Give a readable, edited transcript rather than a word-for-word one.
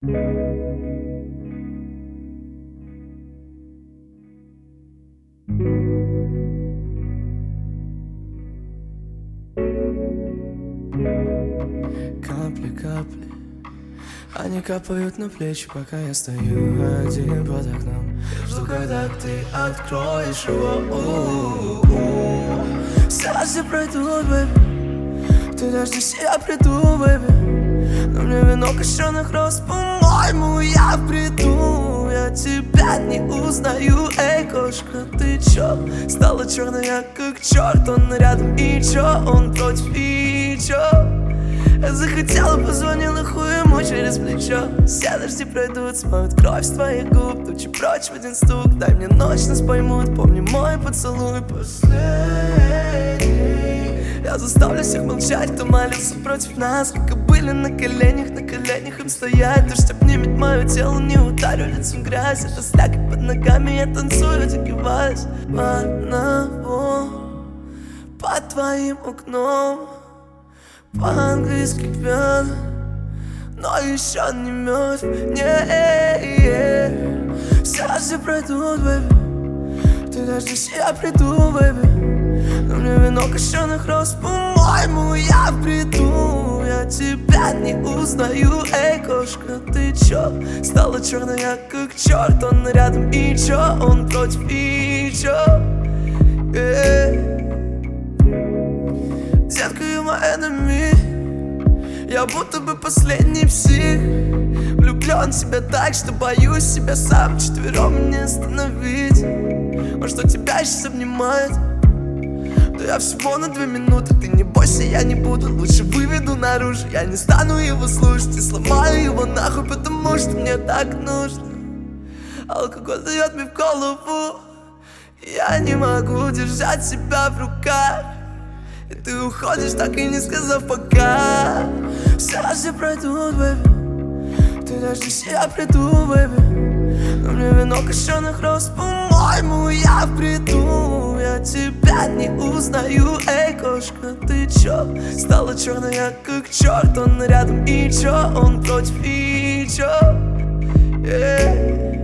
Капли, капли, они капают на плечи, пока я стою один под окном. Я жду, когда ты откроешь его. Сейчас пройдут, бэйби, ты дождись, я приду, бэйби. Но мне вино кощёных роз, по-моему, я в бреду. Я тебя не узнаю, эй, кошка, ты чё? Стала черная, как черт, он рядом, и чё? Он против, и чё? Я захотела, позвонила хуему через плечо. Все дожди пройдут, смоют кровь с твоих губ. Тучи прочь в один стук, дай мне ночь, нас поймут. Помни мой поцелуй последний. Я заставлю всех молчать, кто молился против нас. Как и были на коленях им стоять. Дождь обнимет мое тело, не ударю лицом в грязь. Это слякоть под ногами, я танцую, загибаюсь одного под твоим окном. По-английски пьян, но еще не мертв. Сейчас все пройдут, бэйби, ты дождись, я приду, бэйби. Но мне вино кощёных роз, по-моему, я в бреду. Я тебя не узнаю, эй, кошка, ты чё? Стала черная, как черт, он рядом, и чё? Он против, и чё? Детка, you my enemy. Я будто бы последний псих, влюблен в себя так, что боюсь себя сам. Четвером не остановить. Он что, тебя сейчас обнимает? Да я всего на 2 минуты. Ты не бойся, я не буду. Лучше выведу наружу. Я не стану его слушать и сломаю его нахуй, потому что мне так нужно. Алкоголь дает мне в голову. Я не могу держать себя в руках. И ты уходишь, так и не сказав пока. Сейчас все пройдут, бэйби, ты дождись, я приду, бэйби. Но мне вино кощёных роз, по-моему, я в бреду. Я тебя не узнаю, эй, кошка, ты чё? Стала черная, как черт, он рядом, и чё? Он против, и чё?